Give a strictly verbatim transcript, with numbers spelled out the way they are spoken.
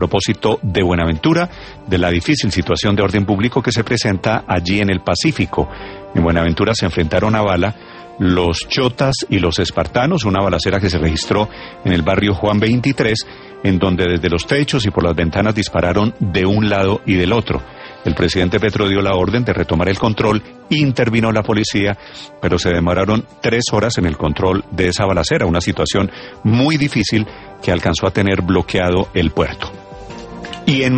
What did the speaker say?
propósito de Buenaventura, de la difícil situación de orden público que se presenta allí en el Pacífico. En Buenaventura se enfrentaron a bala los chotas y los espartanos, una balacera que se registró en el barrio Juan veintitrés, en donde desde los techos y por las ventanas dispararon de un lado y del otro. El presidente Petro dio la orden de retomar el control, intervino la policía, pero se demoraron tres horas en el control de esa balacera, una situación muy difícil que alcanzó a tener bloqueado el puerto. Y en